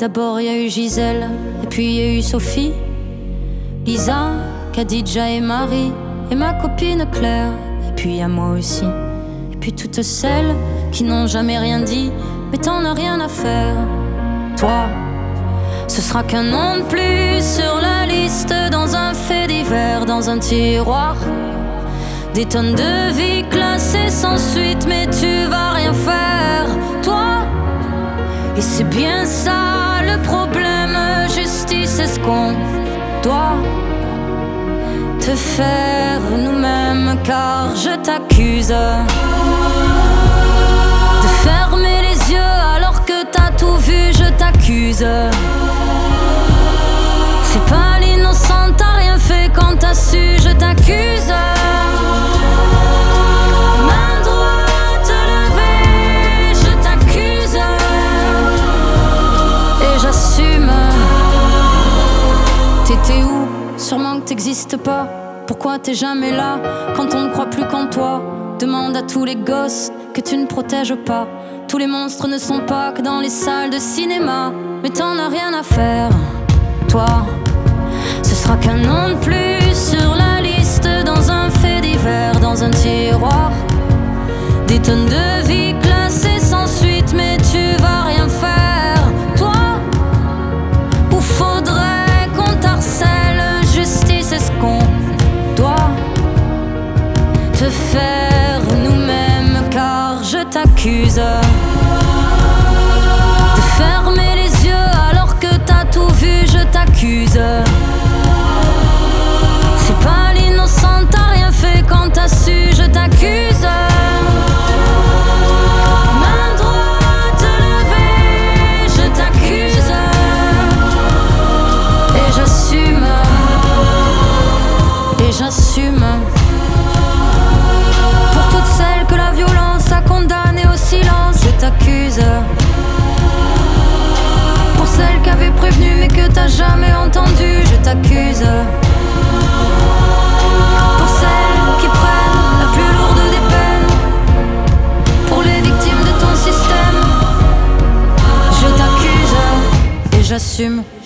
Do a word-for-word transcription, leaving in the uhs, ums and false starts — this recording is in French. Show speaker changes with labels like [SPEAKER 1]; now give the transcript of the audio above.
[SPEAKER 1] D'abord y a eu Gisèle, et puis y a eu Sophie, Lisa, Khadija et Marie, et ma copine Claire, et puis y a moi aussi. Et puis toutes celles qui n'ont jamais rien dit, mais t'en as rien à faire. Toi, ce sera qu'un nom de plus sur la liste, dans un fait divers, dans un tiroir. Des tonnes de vies classées sans suite, mais tu vas rien faire, toi. Et c'est bien ça le problème, justice, est-ce qu'on doit te faire nous-mêmes? Car je t'accuse de fermer les yeux alors que t'as tout vu, je t'accuse. C'est pas l'innocent, t'as rien fait quand t'as su, je t'accuse. Main droite levée, je t'accuse. Et j'assume. T'étais où? Sûrement que t'existes pas. Pourquoi t'es jamais là quand on ne croit plus qu'en toi? Demande à tous les gosses que tu ne protèges pas. Tous les monstres ne sont pas que dans les salles de cinéma. Mais t'en as rien à faire, toi. Ce sera qu'un nom de plus sur la liste, dans un fait divers, dans un tiroir. Des tonnes de vies classées sans suite, mais tu vas rien faire, toi. Ou faudrait qu'on t'harcèle, justice, est-ce qu'on doit te faire nous-mêmes? Car je t'accuse de fermer les yeux alors que t'as tout vu, je t'accuse. C'est pas l'innocent, t'as rien fait quand t'as su, je t'accuse. Main droite levée, je t'accuse. Et j'assume, et j'assume. Pour toutes celles que la violence a condamnées au silence, je t'accuse. Pour celles qui avaient prévenu mais que t'as jamais entendu, je t'accuse. Pour celles qui prennent la plus lourde des peines, pour les victimes de ton système, je t'accuse et j'assume.